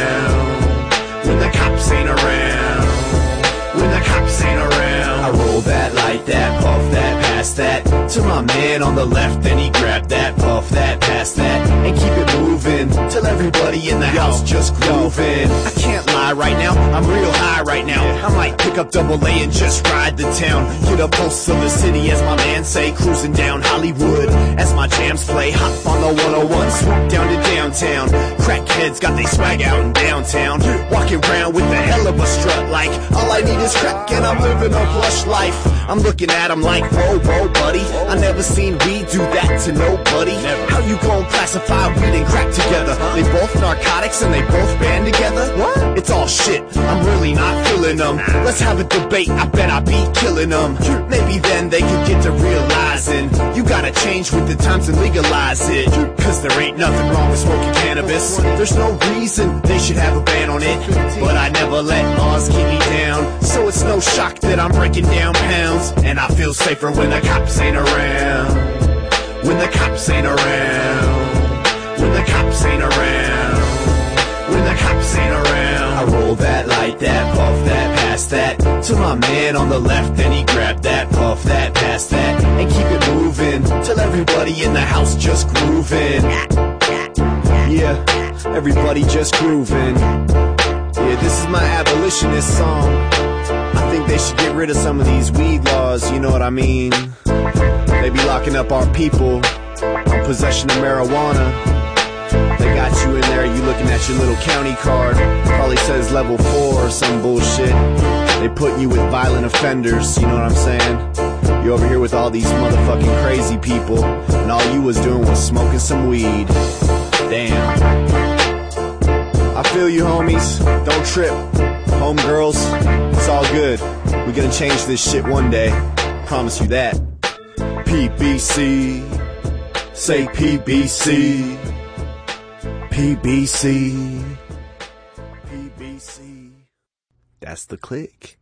around. When the cops ain't around. When the cops ain't around. I roll that, light that, puff that, pass that to my man on the left, then he grabbed that, puff that, pass that, and keep it moving till everybody in the house just grooving. I can't lie right now, I'm real high right now. I might pick up double A and just ride the town. Get a pulse of the city, as my man say, cruising down Hollywood as my jams play. Hop on the one oh one, swoop down to downtown. Crackheads got they swag out in downtown. Walking around with the hell of a strut, like all I need is crack and I'm living a plush life. I'm looking at them like, whoa, whoa, buddy, I never seen weed do that to nobody. Never. How you gon' classify weed and crack together? They both narcotics and they both band together? What? It's all shit, I'm really not feeling them. Let's have a debate, I bet I be killing them. Maybe then they could get to realizing you gotta change with the times and legalize it. Cause there ain't nothing wrong with smoking cannabis. There's no reason they should have a ban on it. But I never let laws keep me down, so it's no shock that I'm breaking down pounds. And I feel safer when the cops ain't around. When the cops ain't around. When the cops ain't around. When the cops ain't around. I roll that, light that, puff that, pass that to my man on the left, then he grabbed that, puff that, pass that, and keep it moving till everybody in the house just grooving. Yeah, everybody just grooving. Yeah, this is my abolitionist song. I think they should get rid of some of these weed laws, you know what I mean? They be locking up our people on possession of marijuana. They got you in there, you looking at your little county card, probably says level four or some bullshit. They put you with violent offenders, you know what I'm saying? You over here with all these motherfucking crazy people, and all you was doing was smoking some weed. Damn. I feel you, homies. Don't trip. Homegirls, it's all good. We're gonna change this shit one day. Promise you that. P B C. Say P B C. P B C. P B C. That's the click.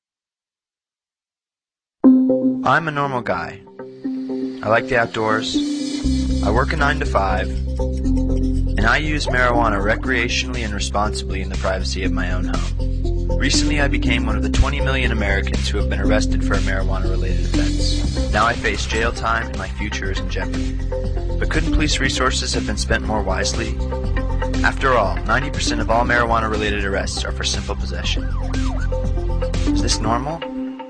I'm a normal guy. I like the outdoors. I work a nine to five. And I use marijuana recreationally and responsibly in the privacy of my own home. Recently, I became one of the twenty million Americans who have been arrested for a marijuana-related offense. Now I face jail time and my future is in jeopardy. But couldn't police resources have been spent more wisely? After all, ninety percent of all marijuana-related arrests are for simple possession. Is this normal?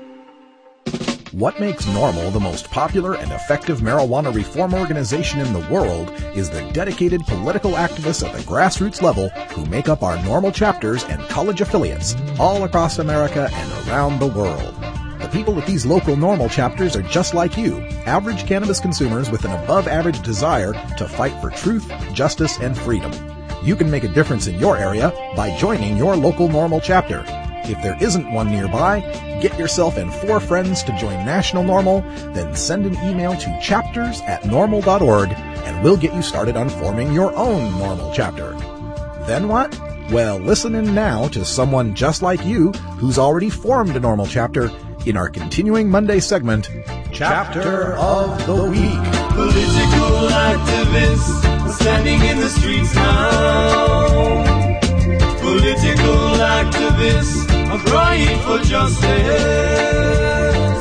What makes NORML the most popular and effective marijuana reform organization in the world is the dedicated political activists at the grassroots level who make up our NORML chapters and college affiliates all across America and around the world. The people at these local NORML chapters are just like you, average cannabis consumers with an above-average desire to fight for truth, justice, and freedom. You can make a difference in your area by joining your local NORML chapter. If there isn't one nearby, get yourself and four friends to join National NORML, then send an email to chapters at normal dot org and we'll get you started on forming your own NORML chapter. Then what? Well, listen in now to someone just like you who's already formed a NORML chapter in our continuing Monday segment, Chapter of the Week. Political activists are standing in the streets now. Political activists are crying for justice.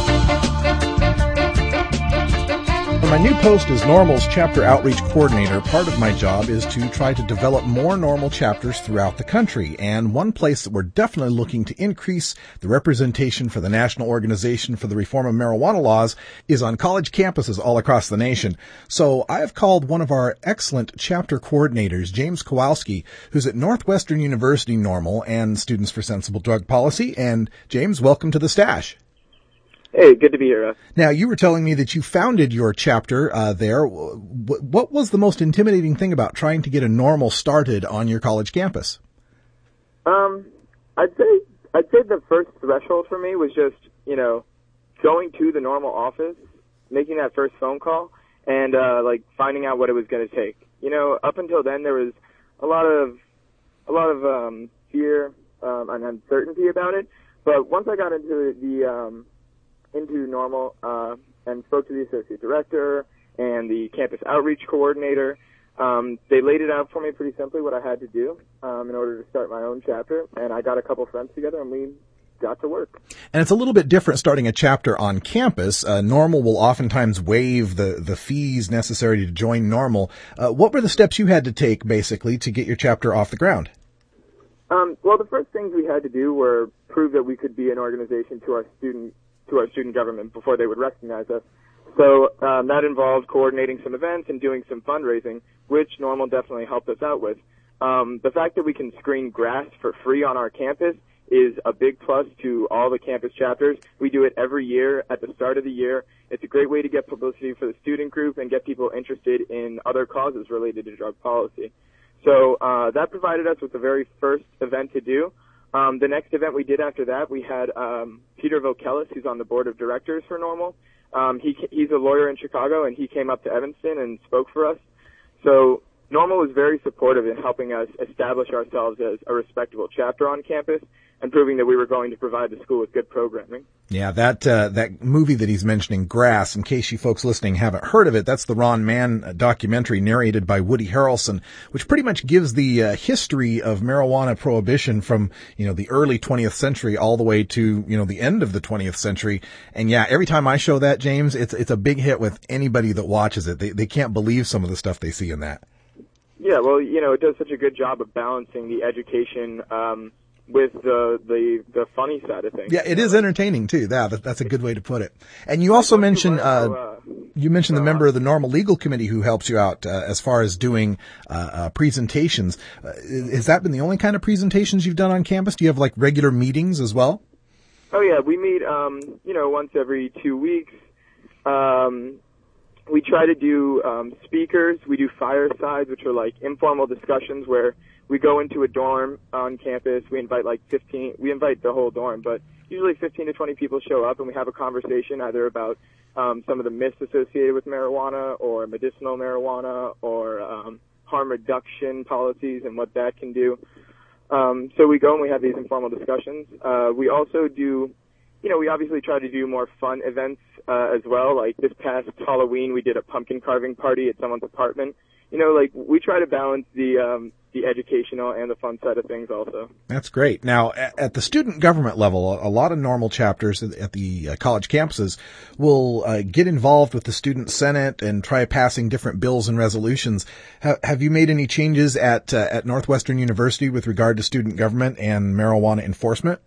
For my new post as NORML's Chapter Outreach Coordinator, part of my job is to try to develop more NORML chapters throughout the country. And one place that we're definitely looking to increase the representation for the National Organization for the Reform of Marijuana Laws is on college campuses all across the nation. So I have called one of our excellent chapter coordinators, James Kowalski, who's at Northwestern University NORML and Students for Sensible Drug Policy. And James, welcome to the Stash. Hey, good to be here, Russ. Now, you were telling me that you founded your chapter uh, there. What was the most intimidating thing about trying to get a NORML started on your college campus? Um, I'd say I'd say the first threshold for me was just, you know, going to the NORML office, making that first phone call, and uh, like finding out what it was going to take. You know, up until then there was a lot of a lot of um, fear um, and uncertainty about it. But once I got into the um, into NORML uh, and spoke to the associate director and the campus outreach coordinator, um, they laid it out for me pretty simply what I had to do um, in order to start my own chapter, and I got a couple friends together and we got to work. And it's a little bit different starting a chapter on campus. Uh, NORML will oftentimes waive the, the fees necessary to join NORML. Uh, what were the steps you had to take, basically, to get your chapter off the ground? Um, well, the first things we had to do were prove that we could be an organization to our student to our student government before they would recognize us. So um, that involved coordinating some events and doing some fundraising, which NORML definitely helped us out with. Um, the fact that we can screen grass for free on our campus is a big plus to all the campus chapters. We do it every year at the start of the year. It's a great way to get publicity for the student group and get people interested in other causes related to drug policy. So uh, that provided us with the very first event to do. Um, the next event we did after that, we had um, Peter Vokelis, who's on the board of directors for NORML. Um, he, he's a lawyer in Chicago, and he came up to Evanston and spoke for us. So NORML was very supportive in helping us establish ourselves as a respectable chapter on campus and proving that we were going to provide the school with good programming. Yeah, that uh, that movie that he's mentioning, Grass, in case you folks listening haven't heard of it, that's the Ron Mann documentary narrated by Woody Harrelson, which pretty much gives the uh, history of marijuana prohibition from, you know, the early twentieth century all the way to, you know, the end of the twentieth century. And yeah, every time I show that, James, it's it's a big hit with anybody that watches it. They they can't believe some of the stuff they see in that. Yeah, well, you know, it does such a good job of balancing the education um with the, the the funny side of things. Yeah, it is entertaining too. That that's a good way to put it. And you also mentioned uh, you mentioned the member of the NORML Legal Committee who helps you out uh, as far as doing uh, uh, presentations. Uh, has that been the only kind of presentations you've done on campus? Do you have like regular meetings as well? Oh yeah, we meet um, you know once every two weeks. Um, we try to do um, speakers. We do firesides, which are like informal discussions where we go into a dorm on campus. We invite like fifteen. We invite the whole dorm, but usually fifteen to twenty people show up, and we have a conversation either about um, some of the myths associated with marijuana, or medicinal marijuana, or um, harm reduction policies and what that can do. Um, so we go and we have these informal discussions. Uh, we also do, you know, we obviously try to do more fun events uh, as well. Like this past Halloween, we did a pumpkin carving party at someone's apartment. you know, like we try to balance the um, the educational and the fun side of things also. That's great. Now, at the student government level, a lot of normal chapters at the college campuses will uh, get involved with the student senate and try passing different bills and resolutions. Ha- have you made any changes at uh, at Northwestern University with regard to student government and marijuana enforcement?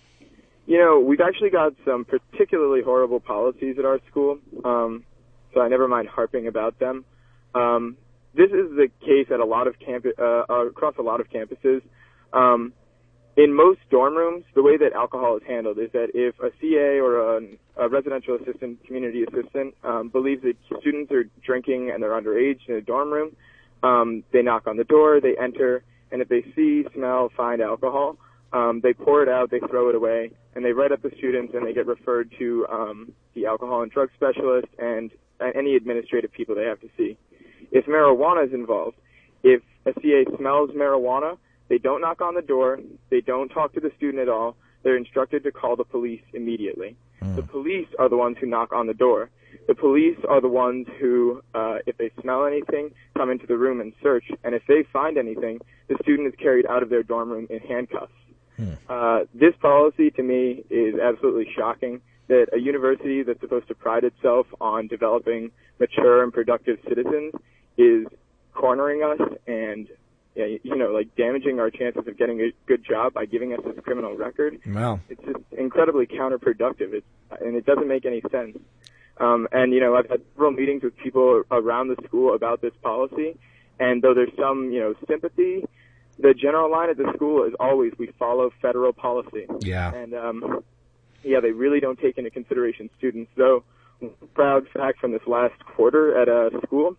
You know, we've actually got some particularly horrible policies at our school, um, so I never mind harping about them. Um, This is the case at a lot of campu- uh, across a lot of campuses. Um, in most dorm rooms, the way that alcohol is handled is that if a C A or a, a residential assistant, community assistant, um, believes that students are drinking and they're underage in a dorm room, um, they knock on the door, they enter, and if they see, smell, find alcohol, um, they pour it out, they throw it away, and they write up the students, and they get referred to um, the alcohol and drug specialist and uh, any administrative people they have to see. If marijuana is involved, if a C A smells marijuana, they don't knock on the door, they don't talk to the student at all, they're instructed to call the police immediately. Mm. The police are the ones who knock on the door. The police are the ones who, uh, if they smell anything, come into the room and search, and if they find anything, the student is carried out of their dorm room in handcuffs. Mm. Uh, this policy, to me, is absolutely shocking, that a university that's supposed to pride itself on developing mature and productive citizens is cornering us and, you know, like damaging our chances of getting a good job by giving us this criminal record. Wow. It's just incredibly counterproductive, it's, and it doesn't make any sense. Um, and, you know, I've had several meetings with people around the school about this policy, and though there's some, you know, sympathy, the general line at the school is always, we follow federal policy. Yeah. And, um, yeah, they really don't take into consideration students. Though, proud fact from this last quarter at a school,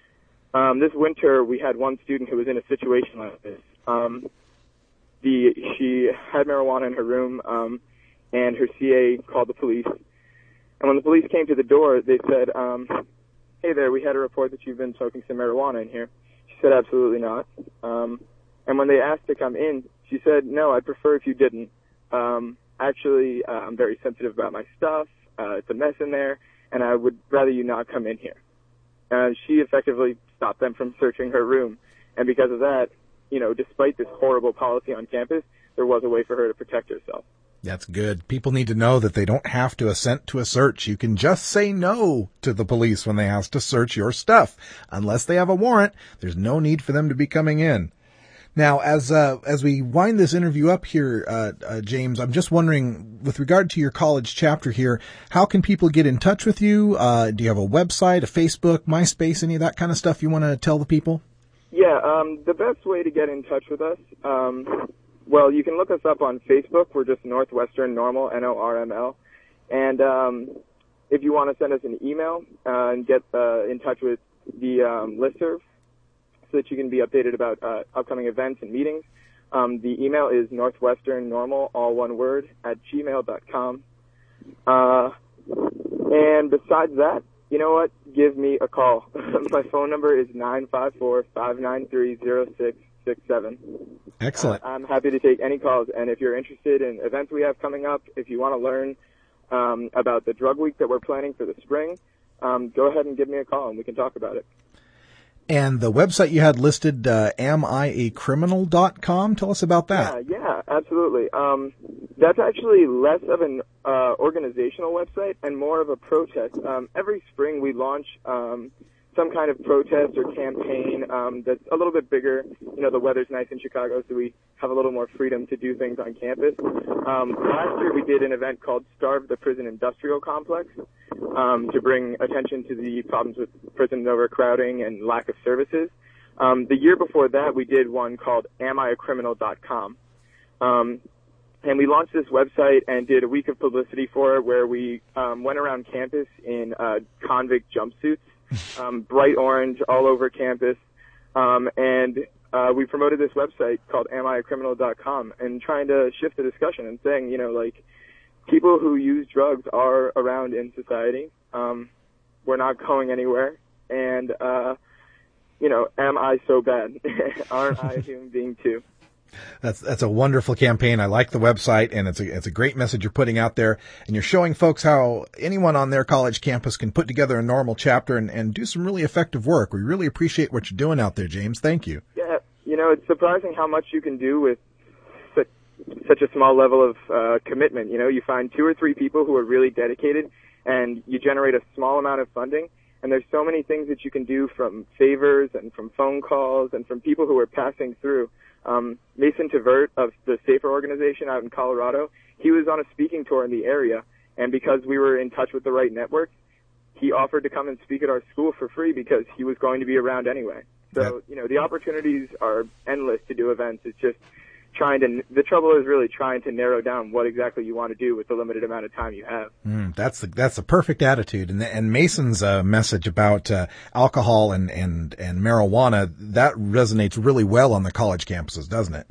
um, this winter we had one student who was in a situation like this. Um, the she had marijuana in her room, um, and her C A called the police. And when the police came to the door, they said, um, "Hey there, we had a report that you've been smoking some marijuana in here." She said, "Absolutely not." Um, and when they asked to come in, she said, "No, I'd prefer if you didn't. Um, actually, uh, I'm very sensitive about my stuff. Uh, it's a mess in there, and I would rather you not come in here." Uh, she effectively stopped them from searching her room. And because of that, you know, despite this horrible policy on campus, there was a way for her to protect herself. That's good. People need to know that they don't have to assent to a search. You can just say no to the police when they ask to search your stuff. Unless they have a warrant, there's no need for them to be coming in. Now, as uh, as we wind this interview up here, uh, uh, James, I'm just wondering, with regard to your college chapter here, how can people get in touch with you? Uh, do you have a website, a Facebook, MySpace, any of that kind of stuff you want to tell the people? Yeah, um, the best way to get in touch with us, um, well, you can look us up on Facebook. We're just Northwestern Normal, N O R M L. And um, if you want to send us an email uh, and get uh, in touch with the um, listserv, so that you can be updated about uh, upcoming events and meetings. Um, the email is northwesternnormal, all one word, at gmail dot com. Uh, and besides that, you know what? Give me a call. My phone number is nine five four, five nine three, zero six six seven. Excellent. Uh, I'm happy to take any calls. And if you're interested in events we have coming up, if you want to learn um, about the drug week that we're planning for the spring, um, go ahead and give me a call and we can talk about it. And the website you had listed, uh, am I a criminal dot com. Tell us about that. Yeah, yeah, absolutely. Um, that's actually less of an uh, organizational website and more of a protest. Um, every spring we launch um, some kind of protest or campaign um, that's a little bit bigger. You know, the weather's nice in Chicago, so we have a little more freedom to do things on campus. Um, last year we did an event called Starve the Prison Industrial Complex um, to bring attention to the problems with prison overcrowding and lack of services. Um, the year before that we did one called am I a criminal dot com. Um, and we launched this website and did a week of publicity for it where we um, went around campus in uh, convict jumpsuits. Um, bright orange all over campus, um, and uh, we promoted this website called am I a criminal dot com and trying to shift the discussion and saying, you know, like, people who use drugs are around in society. Um, we're not going anywhere, and, uh, you know, am I so bad? Aren't I a human being too? That's that's a wonderful campaign. I like the website, and it's a it's a great message you're putting out there, and you're showing folks how anyone on their college campus can put together a normal chapter and, and do some really effective work. We really appreciate what you're doing out there, James. Thank you. Yeah, you know, it's surprising how much you can do with such, such a small level of uh, commitment. You know, you find two or three people who are really dedicated, and you generate a small amount of funding. And there's so many things that you can do, from favors and from phone calls and from people who are passing through. Um, Mason Tvert of the SAFER organization out in Colorado, he was on a speaking tour in the area, and because we were in touch with the right network, he offered to come and speak at our school for free because he was going to be around anyway. So, yeah. you know, the opportunities are endless to do events. It's just trying to, the trouble is really trying to narrow down what exactly you want to do with the limited amount of time you have. Mm, that's the, that's the perfect attitude. And, and Mason's uh, message about uh, alcohol and, and, and marijuana, that resonates really well on the college campuses, doesn't it?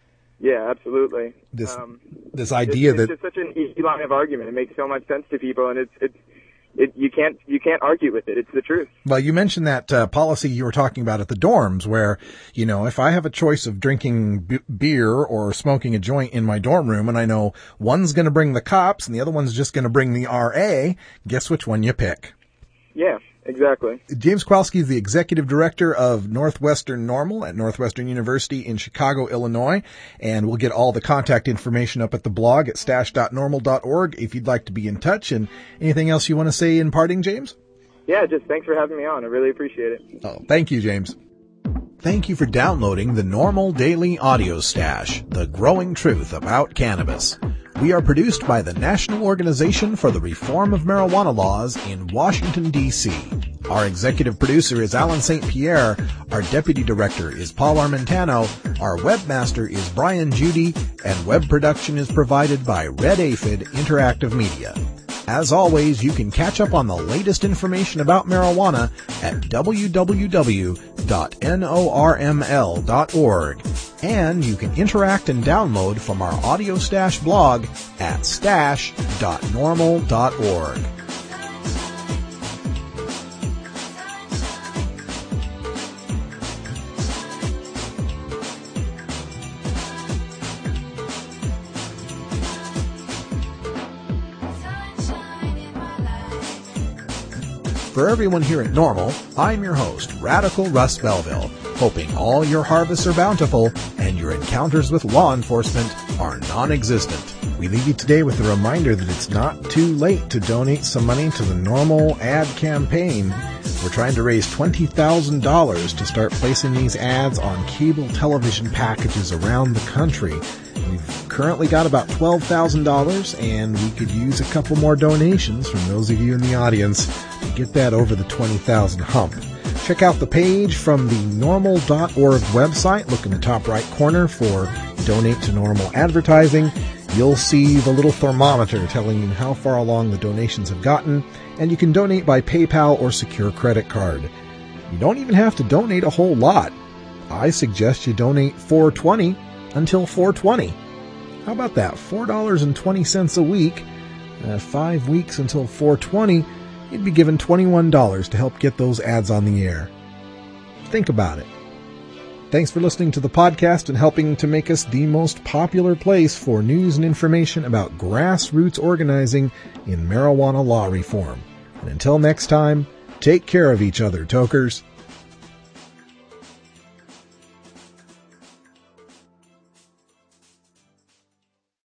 Yeah, absolutely. This, um, this idea it's, it's that just such an easy line of argument. It makes so much sense to people, and it's, it's, It, you can't you can't argue with it. It's the truth. Well, you mentioned that uh, policy you were talking about at the dorms, where, you know, if I have a choice of drinking b- beer or smoking a joint in my dorm room, and I know one's going to bring the cops and the other one's just going to bring the R A, guess which one you pick? Yeah, exactly. James Kowalski is the executive director of Northwestern Normal at Northwestern University in Chicago, Illinois, and we'll get all the contact information up at the blog at stash dot normal dot org if you'd like to be in touch. And anything else you want to say in parting, James? Yeah, just thanks for having me on. I really appreciate it. Oh, thank you, James. Thank you for downloading the Normal Daily Audio Stash, the growing truth about cannabis. We are produced by the National Organization for the Reform of Marijuana Laws in Washington, D C Our executive producer is Alan Saint Pierre. Our deputy director is Paul Armentano. Our webmaster is Brian Judy. And web production is provided by Red Aphid Interactive Media. As always, you can catch up on the latest information about marijuana at w w w dot norml dot org. And you can interact and download from our Audio Stash blog at stash dot normal dot org. For everyone here at Normal, I'm your host, Radical Russ Belville, hoping all your harvests are bountiful and your encounters with law enforcement are non-existent. We leave you today with a reminder that it's not too late to donate some money to the Normal ad campaign. We're trying to raise twenty thousand dollars to start placing these ads on cable television packages around the country. We've currently got about twelve thousand dollars, and we could use a couple more donations from those of you in the audience to get that over the twenty thousand hump. Check out the page from the normal dot org website. Look in the top right corner for Donate to Normal Advertising. You'll see the little thermometer telling you how far along the donations have gotten, and you can donate by PayPal or secure credit card. You don't even have to donate a whole lot. I suggest you donate four dollars and twenty cents until four twenty. How about that? four dollars and twenty cents a week, uh, five weeks until four twenty. You'd be given twenty-one dollars to help get those ads on the air. Think about it. Thanks for listening to the podcast and helping to make us the most popular place for news and information about grassroots organizing in marijuana law reform. And until next time, take care of each other, tokers.